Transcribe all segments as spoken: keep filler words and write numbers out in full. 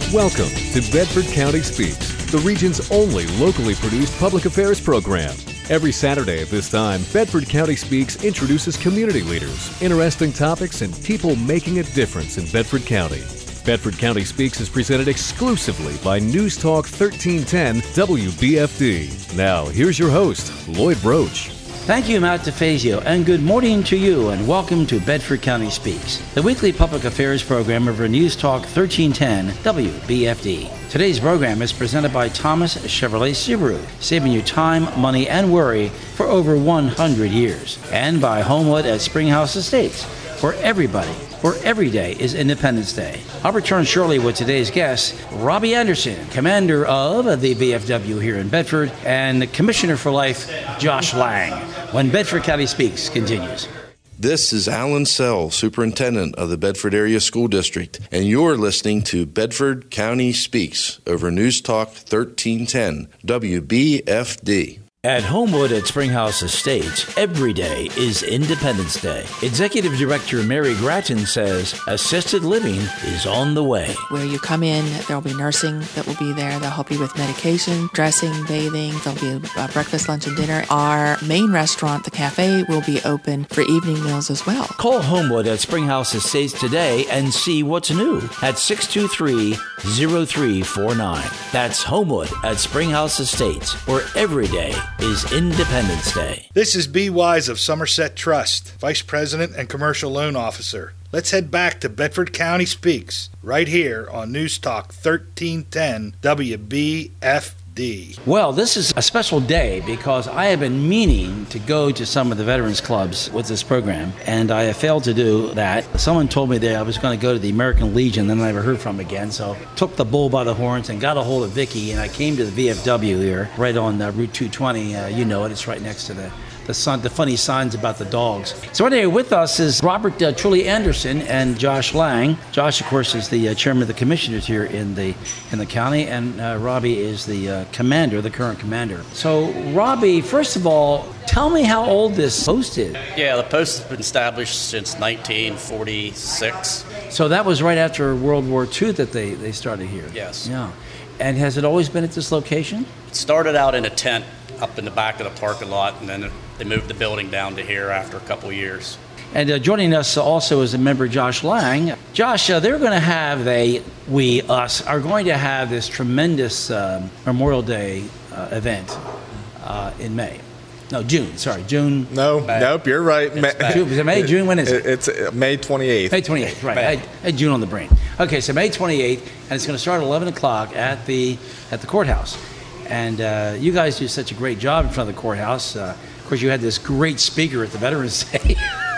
Welcome to Bedford County Speaks, the region's only locally produced public affairs program. Every Saturday at this time, Bedford County Speaks introduces community leaders, interesting topics, and people making a difference in Bedford County. Bedford County Speaks is presented exclusively by News Talk thirteen ten W B F D. Now, here's your host, Lloyd Broach. Thank you, Matt DeFazio, and good morning to you, and welcome to Bedford County Speaks, the weekly public affairs program of News Talk thirteen ten W B F D. Today's program is presented by Thomas Chevrolet Subaru, saving you time, money, and worry for over one hundred years, and by Homewood at Springhouse Estates, for everybody, for every day is Independence Day. I'll return shortly with today's guest, Robbie Anderson, commander of the V F W here in Bedford, and Commissioner for Life, Josh Lang, when Bedford County Speaks continues. This is Alan Sell, Superintendent of the Bedford Area School District, and you're listening to Bedford County Speaks over News Talk thirteen ten W B F D. At Homewood at Springhouse Estates, every day is Independence Day. Executive Director Mary Gratton says assisted living is on the way. Where you come in, there will be nursing that will be there. They'll help you with medication, dressing, bathing. There'll be a breakfast, lunch, and dinner. Our main restaurant, the cafe, will be open for evening meals as well. Call Homewood at Springhouse Estates today and see what's new at six two three, zero three four nine. That's Homewood at Springhouse Estates, where every day is Independence Day. This is B. Wise of Somerset Trust, Vice President and Commercial Loan Officer. Let's head back to Bedford County Speaks, right here on News Talk thirteen ten W B F D. Well, this is a special day because I have been meaning to go to some of the veterans clubs with this program, and I have failed to do that. Someone told me that I was going to go to the American Legion, then I never heard from them again, so took the bull by the horns and got a hold of Vicky, and I came to the V F W here, right on uh, Route two twenty. Uh, you know it, it's right next to the The, sun, the funny signs about the dogs. So anyway, with us is Robert uh, Truly Anderson and Josh Lang. Josh, of course, is the uh, chairman of the commissioners here in the in the county, and uh, Robbie is the uh, commander, the current commander. So, Robbie, first of all, tell me how old this post is. Yeah, the post has been established since nineteen forty-six. So that was right after World War Two that they, they started here. Yes. Yeah. And has it always been at this location? It started out in a tent up in the back of the parking lot, and then they moved the building down to here after a couple of years. And uh, joining us also is a member, Josh Lang. Josh, uh, they're going to have, they, we, us, are going to have this tremendous um, Memorial Day uh, event uh, in May. No, June, sorry, June. No, May. nope, you're right. May, June, is it May, June, when is it? It's uh, May twenty-eighth. May twenty-eighth, right. I, I had June on the brain. Okay, so May twenty-eighth, and it's going to start at eleven o'clock at the, at the courthouse. And uh, you guys do such a great job in front of the courthouse. Uh, of course, you had this great speaker at the Veterans Day.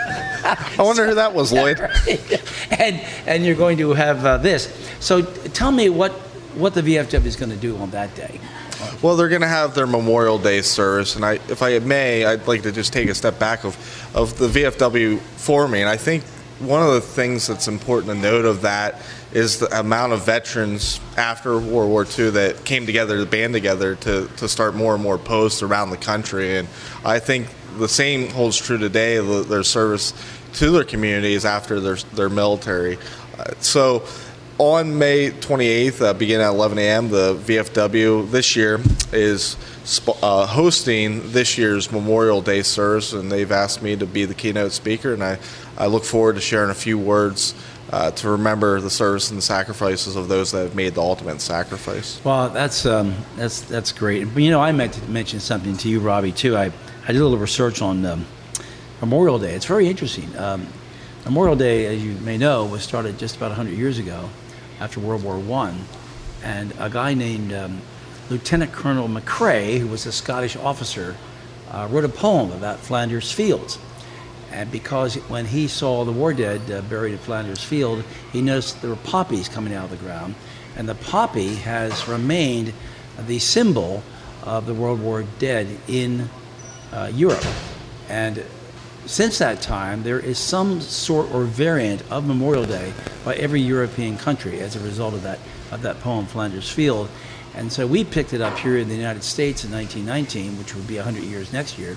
I wonder who that was, Lloyd. and and you're going to have uh, this. So tell me what, what the V F W is going to do on that day. Well, they're going to have their Memorial Day service, and I, if I may, I'd like to just take a step back of, of the V F W for me. And I think one of the things that's important to note of that is the amount of veterans after World War Two that came together, to band together to, to start more and more posts around the country. And I think the same holds true today, their service to their communities after their, their military. Uh, so on May twenty-eighth, uh, beginning at eleven a.m., the V F W this year is uh, hosting this year's Memorial Day service, and they've asked me to be the keynote speaker, and I, I look forward to sharing a few words Uh, to remember the service and the sacrifices of those that have made the ultimate sacrifice. Well, that's um, that's that's great. But you know, I meant to mention something to you, Robbie, too. I, I did a little research on um, Memorial Day. It's very interesting. Um, Memorial Day, as you may know, was started just about one hundred years ago after World War One, and a guy named um, Lieutenant Colonel McCrae, who was a Scottish officer, uh, wrote a poem about Flanders Fields. And because when he saw the war dead uh, buried at Flanders Field, he noticed there were poppies coming out of the ground. And the poppy has remained the symbol of the World War dead in uh, Europe. And since that time, there is some sort or variant of Memorial Day by every European country as a result of that, of that poem, Flanders Field. And so we picked it up here in the United States in nineteen nineteen, which would be one hundred years next year.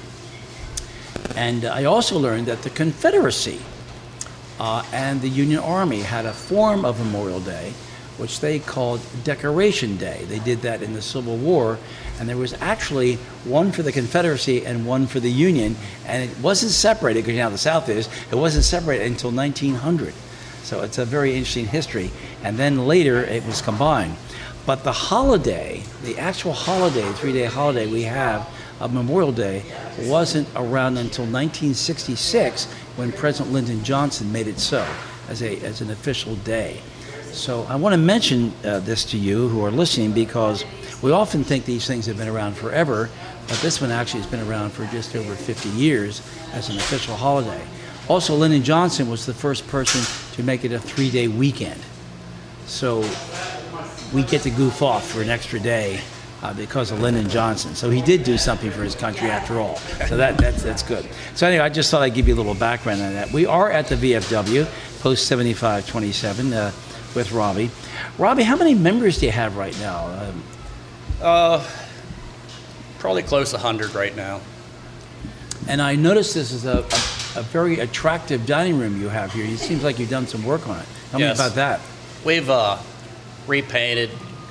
And I also learned that the Confederacy uh, and the Union Army had a form of Memorial Day which they called Decoration Day. They did that in the Civil War, and there was actually one for the Confederacy and one for the Union, and it wasn't separated, because you know how the South is, it wasn't separated until nineteen hundred. So it's a very interesting history, and then later it was combined. But the holiday, the actual holiday, three-day holiday we have of Memorial Day, wasn't around until nineteen sixty-six, when President Lyndon Johnson made it so, as a as an official day. So I want to mention uh, this to you who are listening, because we often think these things have been around forever, but this one actually has been around for just over fifty years as an official holiday. Also, Lyndon Johnson was the first person to make it a three-day weekend. So we get to goof off for an extra day uh, because of Lyndon Johnson. So he did do something for his country after all. So that, that's, that's good. So anyway, I just thought I'd give you a little background on that. We are at the V F W, Post seventy-five twenty-seven, uh, with Robbie. Robbie, how many members do you have right now? Um, Uh, probably close to one hundred right now. and I noticed this is a, a, a very attractive dining room you have here. It seems like you've done some work on it. Tell Yes. me about that. We've uh, repainted,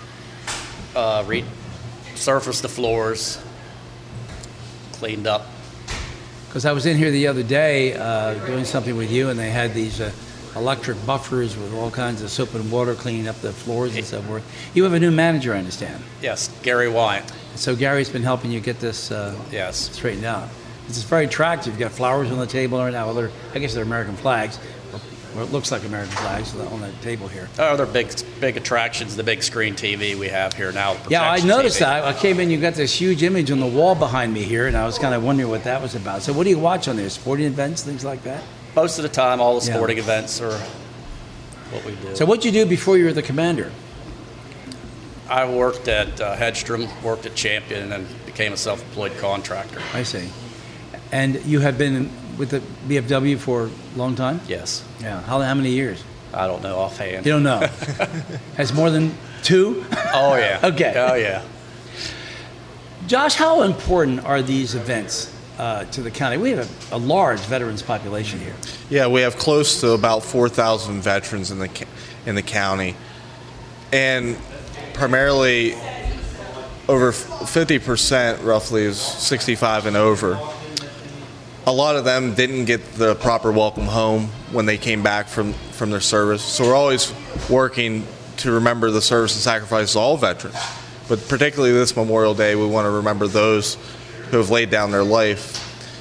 uh, resurfaced the floors, cleaned up. Because I was in here the other day uh, doing something with you, and they had these uh, electric buffers with all kinds of soap and water cleaning up the floors and so forth. You have a new manager, I understand. Yes, Gary Wyatt. So Gary's been helping you get this uh, Yes. straightened out. This is very attractive. You've got flowers on the table right now. Well, they're, I guess they're American flags. Or it looks like American flags on the table here. Other big big attractions, the big screen T V we have here now. Yeah, I projection noticed T V. that. I came in, you got this huge image on the wall behind me here, and I was kind of wondering what that was about. So what do you watch on there? Sporting events, things like that? Most of the time, all the Yeah. sporting events are what we do. So what'd you do before you were the commander? I worked at uh, Hedstrom, worked at Champion, and then became a self-employed contractor. I see. And you have been with the B F W for a long time? Yes. Yeah. How, how many years? I don't know offhand. You don't know. Has more than two? Oh, yeah. Okay. Oh, yeah. Josh, how important are these events uh, to the county? We have a, a large veterans population here. Yeah, we have close to about four thousand veterans in the ca- in the county, and primarily over fifty percent, roughly, is sixty-five and over. A lot of them didn't get the proper welcome home when they came back from, from their service. So we're always working to remember the service and sacrifice of all veterans. But particularly this Memorial Day, we want to remember those who have laid down their life,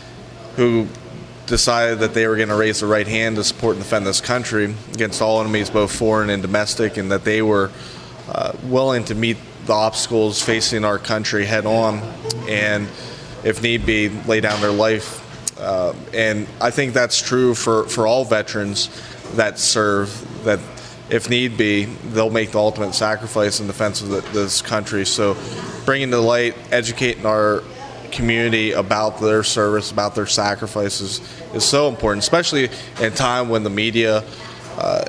who decided that they were going to raise the right hand to support and defend this country against all enemies, both foreign and domestic, and that they were uh, willing to meet the obstacles facing our country head on and, if need be, lay down their life. Uh, and I think that's true for, for all veterans that serve, that if need be, they'll make the ultimate sacrifice in defense of the, this country. So bringing to light, educating our community about their service, about their sacrifices is so important, especially in a time when the media uh,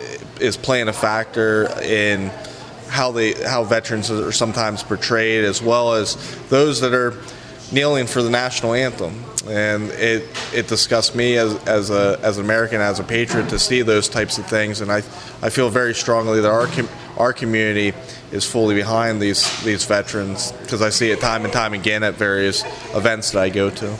is playing a factor in how they how veterans are sometimes portrayed, as well as those that are kneeling for the national anthem. And it it disgusts me as as a as an American, as a patriot, to see those types of things. And I I feel very strongly that our com- our community is fully behind these these veterans, because I see it time and time again at various events that I go to.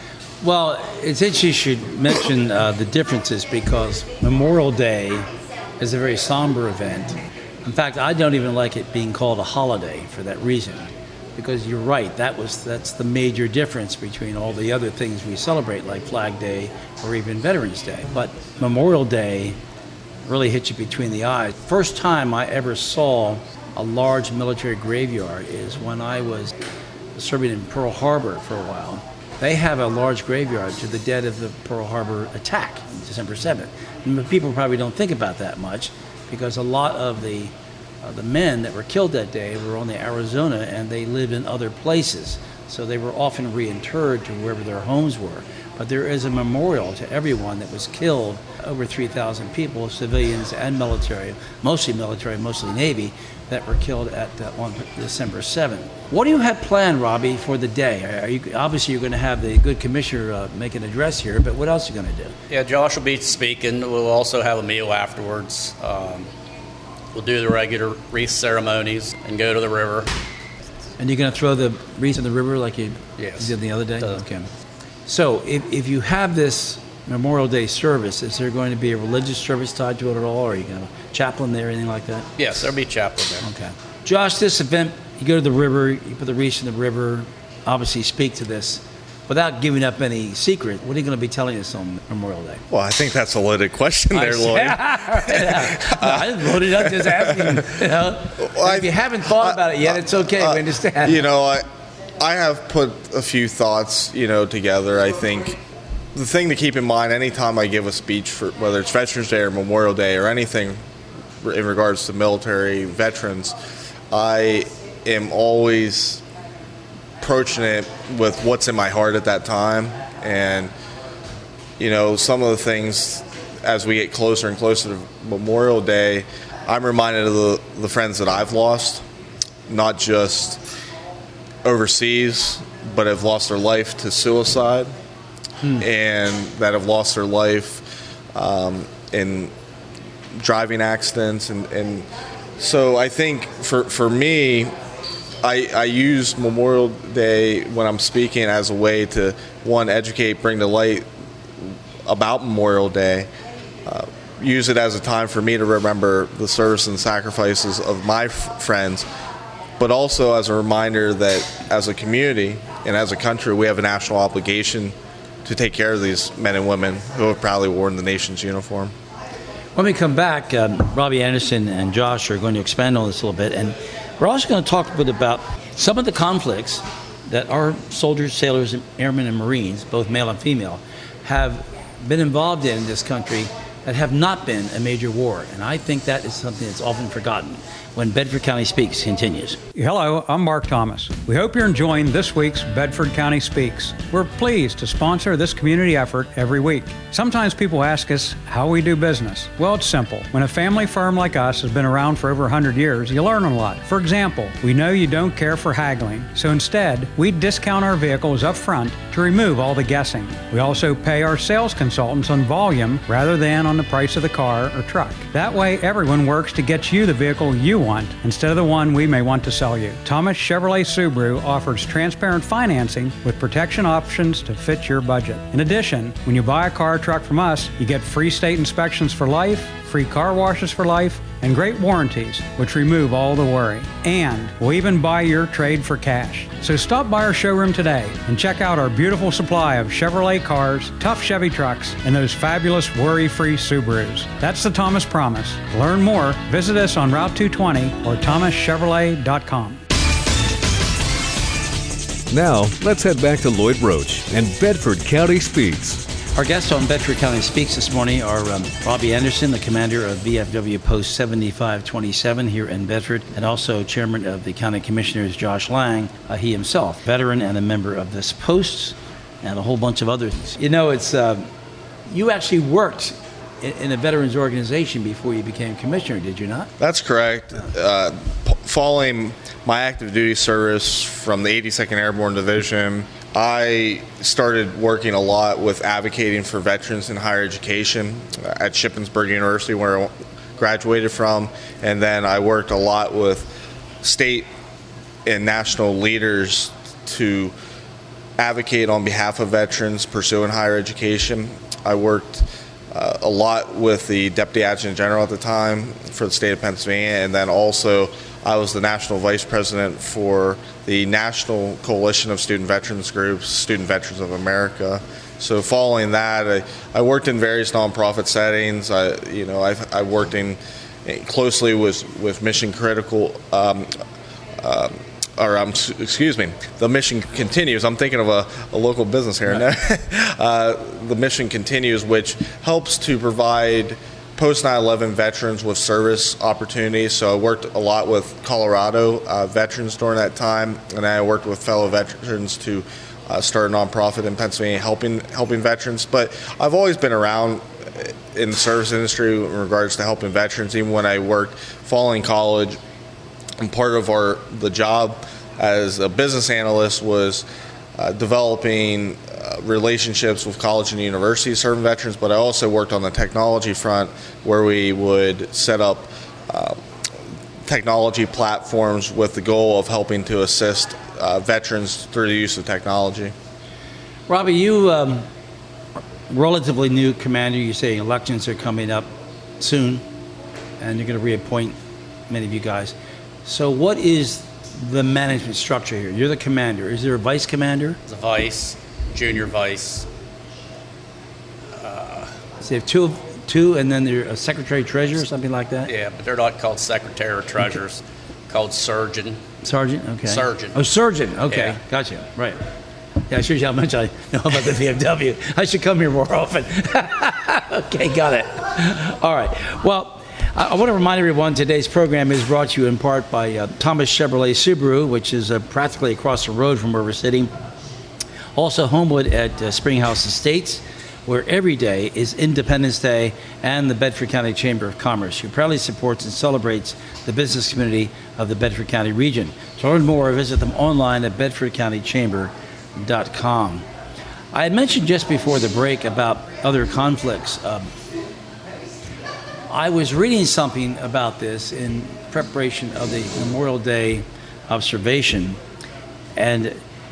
Well, it's interesting you should mention uh, the differences, because Memorial Day is a very somber event. In fact, I don't even like it being called a holiday for that reason. Because you're right, that was that's the major difference between all the other things we celebrate, like Flag Day or even Veterans Day. But Memorial Day really hits you between the eyes. First time I ever saw a large military graveyard is when I was serving in Pearl Harbor for a while. They have a large graveyard to the dead of the Pearl Harbor attack, December seventh. And people probably don't think about that much, because a lot of the Uh, the men that were killed that day were on the Arizona, and they lived in other places. So they were often reinterred to wherever their homes were. But there is a memorial to everyone that was killed, over three thousand people, civilians and military, mostly military, mostly Navy, that were killed at uh, on December seventh. What do you have planned, Robbie, for the day? Are you, obviously, you're going to have the good commissioner uh, make an address here, but what else are you going to do? Yeah, Josh will be speaking. We'll also have a meal afterwards. Um, We'll do the regular wreath ceremonies and go to the river. And you're going to throw the wreath in the river like you Yes. did the other day? Uh, Okay. So if, if you have this Memorial Day service, is there going to be a religious service tied to it at all, or are you going to have a chaplain there, anything like that? Yes, there'll be a chaplain there. Okay. Josh, this event, you go to the river, you put the wreath in the river, obviously speak to this. Without giving up any secret, what are you going to be telling us on Memorial Day? Well, I think that's a loaded question there, I- Lloyd. yeah. I didn't load it up, just asking. You know? Well, if you haven't thought about it yet, it's okay. Uh, we understand. You know, I, I have put a few thoughts, you know, together. I think the thing to keep in mind anytime I give a speech, for whether it's Veterans Day or Memorial Day or anything in regards to military veterans, I am always approaching it with what's in my heart at that time. And, you know, some of the things as we get closer and closer to Memorial Day, I'm reminded of the, the friends that I've lost, not just overseas, but have lost their life to suicide, hmm. and that have lost their life um, in driving accidents. And, and so I think for, for me, I, I use Memorial Day when I'm speaking as a way to, one, educate, bring to light about Memorial Day, uh, use it as a time for me to remember the service and sacrifices of my f- friends, but also as a reminder that as a community and as a country, we have a national obligation to take care of these men and women who have proudly worn the nation's uniform. When we come back, um, Robbie Anderson and Josh are going to expand on this a little bit, and we're also going to talk a bit about some of the conflicts that our soldiers, sailors, airmen, and Marines, both male and female, have been involved in in this country that have not been a major war. And I think that is something that's often forgotten. When Bedford County Speaks continues. Hello, I'm Mark Thomas. We hope you're enjoying this week's Bedford County Speaks. We're pleased to sponsor this community effort every week. Sometimes people ask us how we do business. Well, it's simple. When a family firm like us has been around for over one hundred years, you learn a lot. For example, we know you don't care for haggling, so instead, we discount our vehicles up front to remove all the guessing. We also pay our sales consultants on volume rather than on the price of the car or truck. That way, everyone works to get you the vehicle you want want instead of the one we may want to sell you. Thomas Chevrolet Subaru offers transparent financing with protection options to fit your budget. In addition, when you buy a car or truck from us, you get free state inspections for life, free car washes for life, and great warranties, which remove all the worry. And we'll even buy your trade for cash. So stop by our showroom today and check out our beautiful supply of Chevrolet cars, tough Chevy trucks, and those fabulous worry-free Subarus. That's the Thomas Promise. To learn more, visit us on Route two twenty or thomas chevrolet dot com. Now, let's head back to Lloyd Roach and Bedford County Speaks. Our guests on Bedford County Speaks this morning are um, Robbie Anderson, the commander of V F W Post seventy-five twenty-seven here in Bedford, and also chairman of the County Commissioners, Josh Lang, uh, he himself, veteran and a member of this post, and a whole bunch of others. You know, it's uh, you actually worked in, in a veterans organization before you became commissioner, did you not? That's correct. Uh, p- following my active duty service from the eighty-second Airborne Division, I started working a lot with advocating for veterans in higher education at Shippensburg University, where I graduated from, and then I worked a lot with state and national leaders to advocate on behalf of veterans pursuing higher education. I worked uh, a lot with the Deputy Adjutant General at the time for the state of Pennsylvania, and then also I was the National Vice President for the National Coalition of Student Veterans Groups, Student Veterans of America. So following that, I, I worked in various nonprofit settings. I, you know, I've, I worked in closely with, with Mission Critical, um, um, or um, excuse me, the Mission Continues. I'm thinking of a, a local business here. Right. uh, the Mission Continues, which helps to provide post nine eleven veterans with service opportunities. So I worked a lot with Colorado uh, veterans during that time, and I worked with fellow veterans to uh, start a nonprofit in Pennsylvania helping helping veterans. But I've always been around in the service industry in regards to helping veterans, even when I worked following college. And part of our the job as a business analyst was uh, developing uh, relationships with college and university serving veterans, but I also worked on the technology front where we would set up uh, technology platforms with the goal of helping to assist uh, veterans through the use of technology. Robbie, you um, relatively new commander. You say elections are coming up soon, and you're going to reappoint many of you guys. So what is the management structure here? You're the commander. Is there a vice commander? There's a vice, junior vice. Uh, so you have two, two, and then there's a secretary treasurer or something like that? Yeah, but they're not called secretary or treasurers. Okay. Called surgeon. Sergeant? Okay. Surgeon. Oh, surgeon. Okay. Yeah. Gotcha. Right. Yeah, shows you how much I know about the V F W. I should come here more often. Okay, got it. All right. Well, I, I want to remind everyone today's program is brought to you in part by uh, Thomas Chevrolet Subaru, which is uh, practically across the road from where we're sitting. Also, Homewood at uh, Springhouse Estates, where every day is Independence Day, and the Bedford County Chamber of Commerce, who proudly supports and celebrates the business community of the Bedford County region. To learn more, visit them online at bedford county chamber dot com. I had mentioned just before the break about other conflicts. Um, I was reading something about this in preparation of the Memorial Day observation, and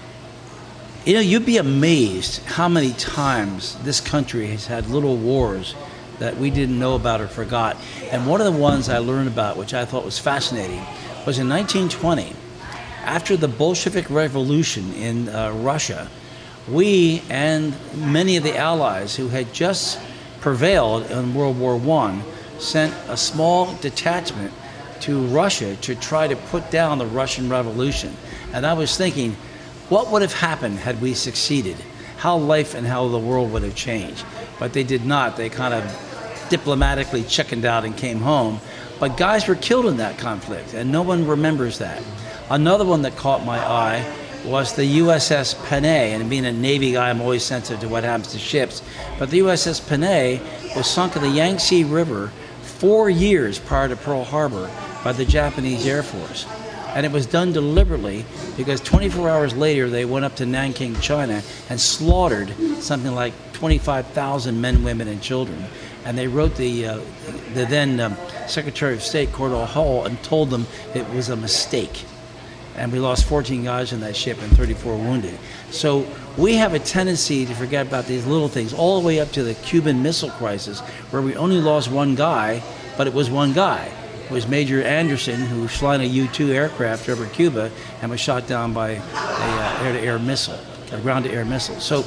you know, you'd be amazed how many times this country has had little wars that we didn't know about or forgot. And one of the ones I learned about, which I thought was fascinating, was in nineteen twenty. After the Bolshevik Revolution in uh, Russia, we and many of the allies who had just prevailed in World War One sent a small detachment to Russia to try to put down the Russian Revolution. And I was thinking, what would have happened had we succeeded? How life and how the world would have changed. But they did not. They kind of diplomatically chickened out and came home. But guys were killed in that conflict, and no one remembers that. Another one that caught my eye was the U S S Panay, and being a Navy guy, I'm always sensitive to what happens to ships. But the U S S Panay was sunk in the Yangtze River four years prior to Pearl Harbor by the Japanese Air Force. And it was done deliberately because twenty-four hours later they went up to Nanking, China, and slaughtered something like twenty-five thousand men, women, and children. And they wrote the, uh, the then um, Secretary of State, Cordell Hull, and told them it was a mistake. And we lost fourteen guys on that ship and thirty-four wounded. So we have a tendency to forget about these little things, all the way up to the Cuban Missile Crisis, where we only lost one guy, but it was one guy. It was Major Anderson, who was flying a U two aircraft over Cuba and was shot down by a uh, air-to-air missile, a ground-to-air missile. So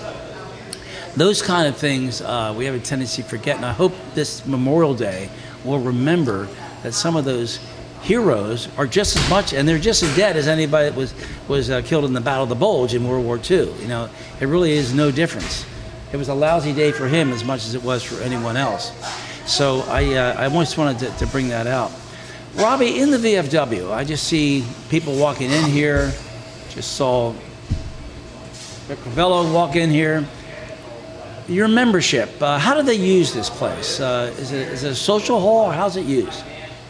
those kind of things uh, we have a tendency to forget. And I hope this Memorial Day will remember that some of those heroes are just as much, and they're just as dead as anybody that was was uh, killed in the Battle of the Bulge in World War Two. You know, it really is no difference. It was a lousy day for him as much as it was for anyone else. So I uh, I just wanted to, to bring that out. Robbie, in the V F W, I just see people walking in here. Just saw Rick Ravello walk in here. Your membership, uh, how do they use this place? Uh, is it is it a social hall, or how's it used?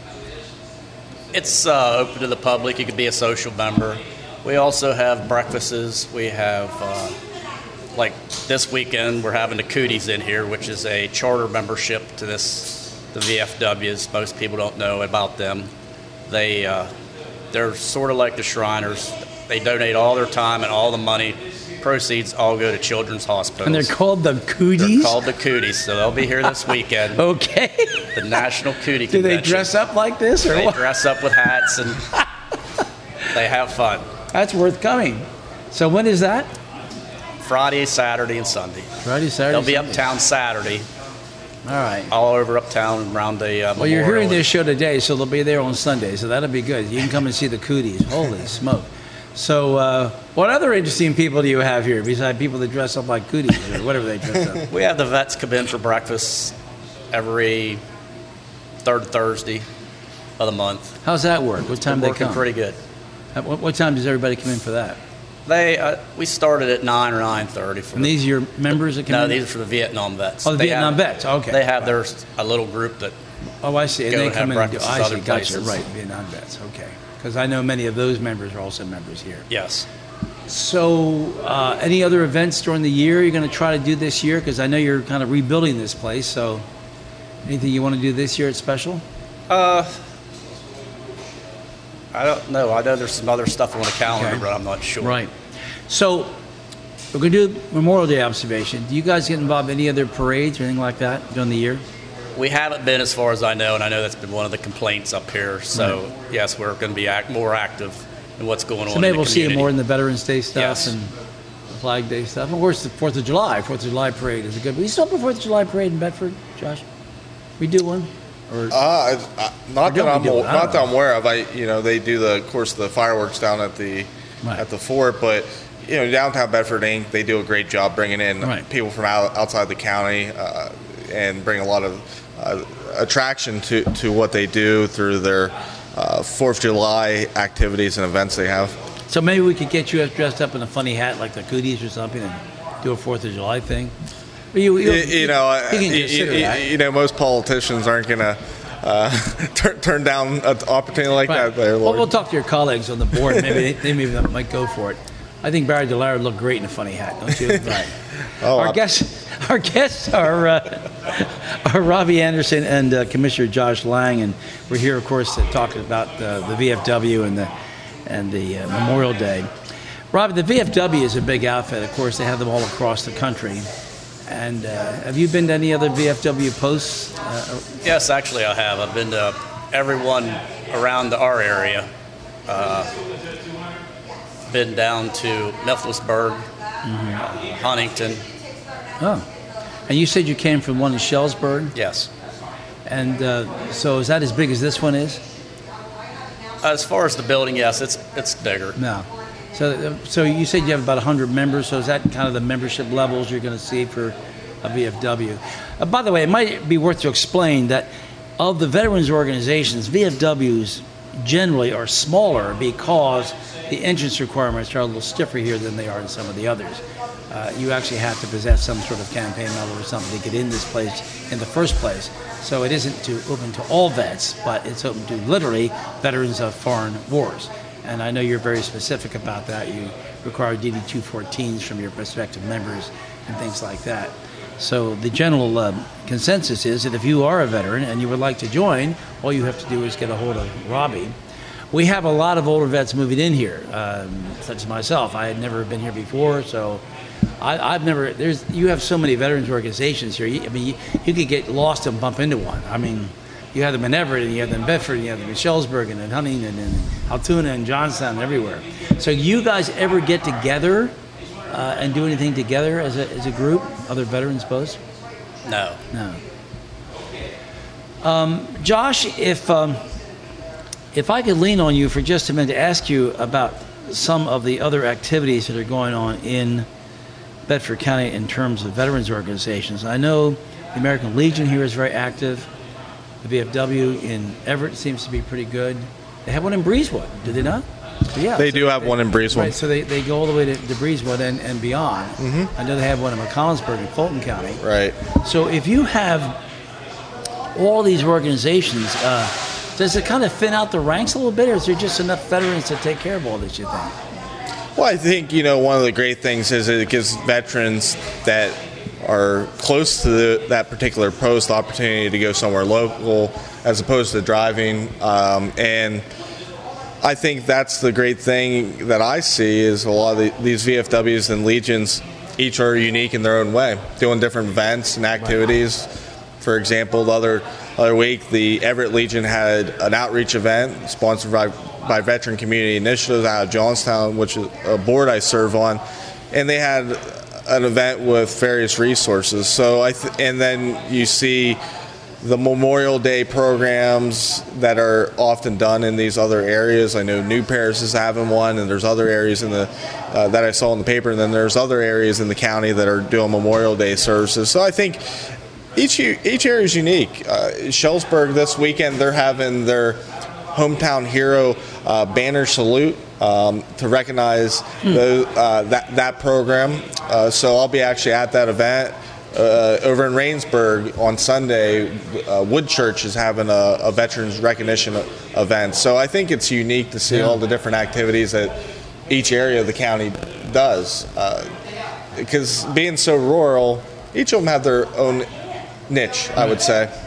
It's uh, open to the public. You could be a social member. We also have breakfasts. We have, uh, like this weekend, we're having the Cooties in here, which is a charter membership to this, the V F Ws. Most people don't know about them. They, uh, they're sort of like the Shriners. They donate all their time and all the money. Proceeds all go to children's hospitals. And they're called the Cooties? They're called the Cooties, so they'll be here this weekend. Okay. The National Cootie Do Convention. they dress up like this, or They what? dress up with hats, and they have fun. That's worth coming. So when is that? Friday, Saturday, and Sunday. Friday, Saturday, They'll be Sunday. uptown Saturday. All right. All over uptown around the uh, Well, you're Memorial. hearing this show today, so they'll be there on Sunday, so that'll be good. You can come and see the Cooties. Holy smoke. So uh, what other interesting people do you have here besides people that dress up like Cooties or whatever they dress up? We have the vets come in for breakfast every third Thursday of the month. How's that work? What time do They're they working come? pretty good. At what, what time does everybody come in for that? They uh, we started at nine or nine thirty. And these are your members that come No, in? these are for the Vietnam vets. Oh, the They Vietnam have- vets. Okay. They have their a little group that. Oh, I see. And go they and come have in and do. breakfast I at see. other Gotcha. places. Right. Vietnam vets. Okay. Because I know many of those members are also members here. Yes. So, uh, any other events during the year you're going to try to do this year? Because I know you're kind of rebuilding this place. So, anything you want to do this year? It's special. Uh, I don't know. I know there's some other stuff on the calendar, Okay. but I'm not sure. Right. So we're going to do Memorial Day observation. Do you guys get involved in any other parades or anything like that during the year? We haven't been, as far as I know, and I know that's been one of the complaints up here. So, Right. yes, we're going to be act, more active in what's going on So maybe in the we'll see you community. more in the Veterans Day stuff Yes. and the Flag Day stuff. Of course, the Fourth of July. Fourth of July parade is a good. We still have a Fourth of July parade in Bedford, Josh. We do one. Or Uh, I, I, not Or that don't I'm we do it? I not don't that I'm know. aware of. I you know they do the of course the fireworks down at the Right. at the fort, but you know downtown Bedford Incorporated they do a great job bringing in Right. people from out, outside the county uh, and bring a lot of uh, attraction to, to what they do through their uh, Fourth of July activities and events they have. So maybe we could get you dressed up in a funny hat like the Cooties or something and do a Fourth of July thing. You, you, You, you know, you can you, consider you- that. you know, most politicians aren't going to uh, turn, turn down an opportunity like Right. that. There, Well, Lord. we'll talk to your colleagues on the board. Maybe they, they maybe might go for it. I think Barry DeLaire would look great in a funny hat, don't you? Right. Oh, our I- guests, our guests are uh, are Robbie Anderson and uh, Commissioner Josh Lang, and we're here, of course, to talk about uh, the V F W and the and the uh, Memorial Day. Robbie, the V F W is a big outfit. Of course, they have them all across the country. And uh, have you been to any other V F W posts? Uh, Yes, actually, I have. I've been to everyone around our area. Uh, been down to Mifflinsburg, Mm-hmm. uh, Huntington. oh, and you said you came from one in Shellsburg, Yes. and uh, so is that as big as this one is? As far as the building, yes, it's it's bigger. No. So, so you said you have about one hundred members. So is that kind of the membership levels you're going to see for a V F W? Uh, by the way, it might be worth to explain that of the veterans organizations, V F Ws generally are smaller because the entrance requirements are a little stiffer here than they are in some of the others. Uh, you actually have to possess some sort of campaign medal or something to get in this place in the first place. So it isn't to, open to all vets, but it's open to literally veterans of foreign wars. And I know you're very specific about that. You require D D two fourteens from your prospective members and things like that. So the general uh, consensus is that if you are a veteran and you would like to join, all you have to do is get a hold of Robbie. We have a lot of older vets moving in here, um, such as myself. I had never been here before, so I, I've never. There's you have so many veterans organizations here. You, I mean, you, you could get lost and bump into one. I mean, you have them in Everett, and you have them in Bedford, and you have them in Shellsburg, and in Huntington, and in Altoona, and Johnstown, and everywhere. So, you guys ever get together uh, and do anything together as a as a group, other veterans posts? No. No. Um, Josh, if um, if I could lean on you for just a minute to ask you about some of the other activities that are going on in Bedford County in terms of veterans organizations. I know the American Legion here is very active. The V F W in Everett seems to be pretty good. They have one in Breezewood, do they not? Yeah, They so do have one in Breezewood. Right, so they, they go all the way to, to Breezewood and, and beyond. Mm-hmm. I know they have one in McCollumsburg in Fulton County. Right. So if you have all these organizations, uh, does it kind of thin out the ranks a little bit, or is there just enough veterans to take care of all this, you think? Well, I think, you know, one of the great things is it gives veterans that are close to the, that particular post the opportunity to go somewhere local as opposed to driving. Um, and I think that's the great thing that I see is a lot of the, these V F Ws and Legions each are unique in their own way, doing different events and activities. For example, the other other week, the Everett Legion had an outreach event sponsored by, by Veteran Community Initiatives out of Johnstown, which is a board I serve on, and they had an event with various resources. So I th- and then you see the Memorial Day programs that are often done in these other areas. I know New Paris is having one, and there's other areas in the uh, that I saw in the paper, and then there's other areas in the county that are doing Memorial Day services. So I think each each area is unique. Uh, Shellsburg this weekend, they're having their hometown hero uh, banner salute um, to recognize Hmm. the, uh, that that program. Uh, so I'll be actually at that event. Uh, over in Rainsburg on Sunday, uh, Woodchurch is having a, a veterans recognition event. So I think it's unique to see Yeah. all the different activities that each area of the county does. Uh, because being so rural, each of them have their own niche, I would say.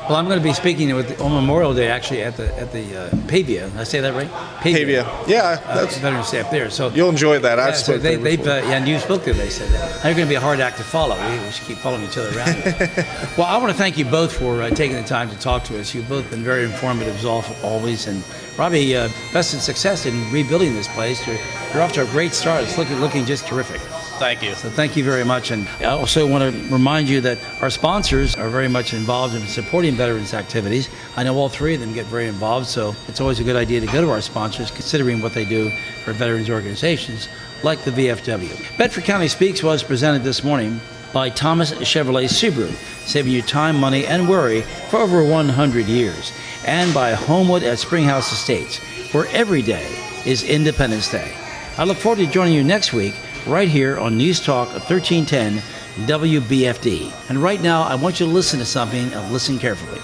Well, I'm going to be speaking with, on Memorial Day, actually, at the at the uh, Pavia. Did I say that right? Pavia. Yeah, that's uh, veteran staff there. So you'll enjoy that. I've yeah, so spoken they, there they've, before. uh, yeah, and you spoke to them. They said that. They're going to be a hard act to follow. We, we should keep following each other around. Well, I want to thank you both for uh, taking the time to talk to us. You've both been very informative as always. And Robbie, uh, best in success in rebuilding this place. You're, you're off to a great start. It's looking looking just terrific. Thank you. So thank you very much. And I also want to remind you that our sponsors are very much involved in supporting veterans activities. I know all three of them get very involved, so it's always a good idea to go to our sponsors, considering what they do for veterans organizations like the V F W. Bedford County Speaks was presented this morning by Thomas Chevrolet Subaru, saving you time, money, and worry for over one hundred years, and by Homewood at Springhouse Estates, where every day is Independence Day. I look forward to joining you next week right here on News Talk thirteen ten W B F D. And right now, I want you to listen to something and listen carefully.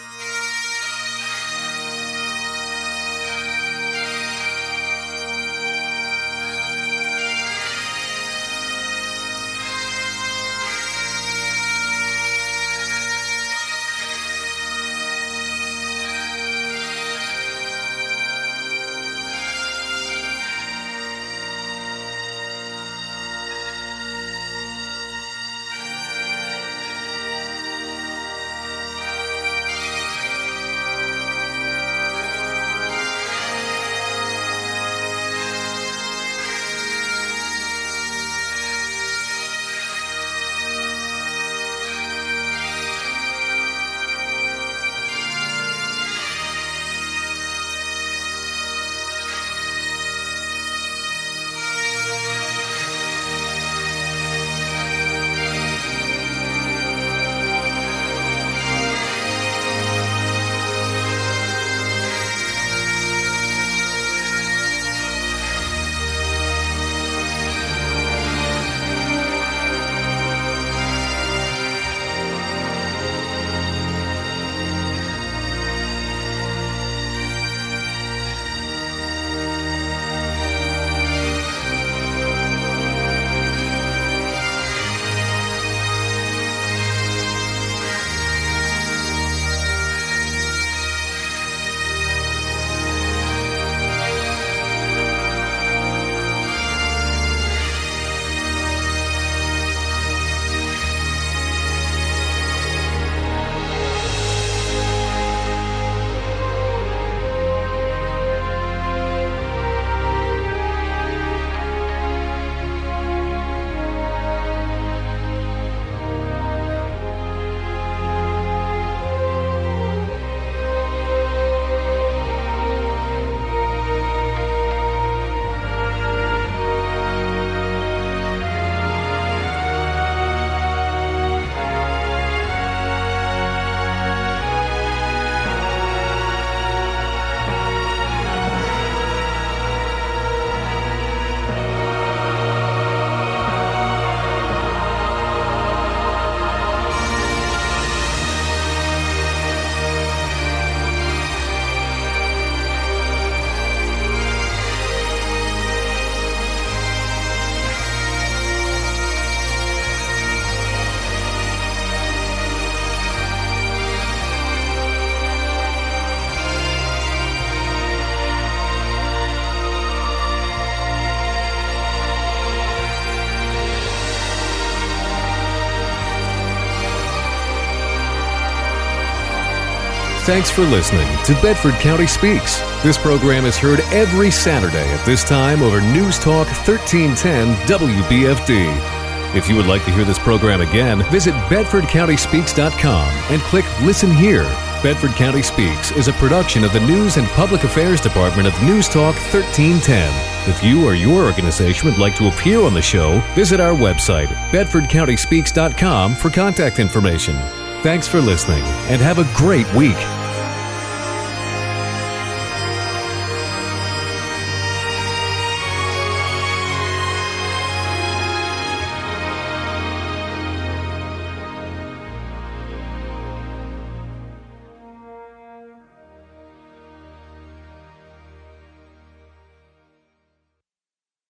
Thanks for listening to Bedford County Speaks. This program is heard every Saturday at this time over News Talk thirteen ten W B F D. If you would like to hear this program again, visit bedford county speaks dot com and click Listen Here. Bedford County Speaks is a production of the News and Public Affairs Department of News Talk thirteen ten. If you or your organization would like to appear on the show, visit our website, bedford county speaks dot com, for contact information. Thanks for listening and have a great week.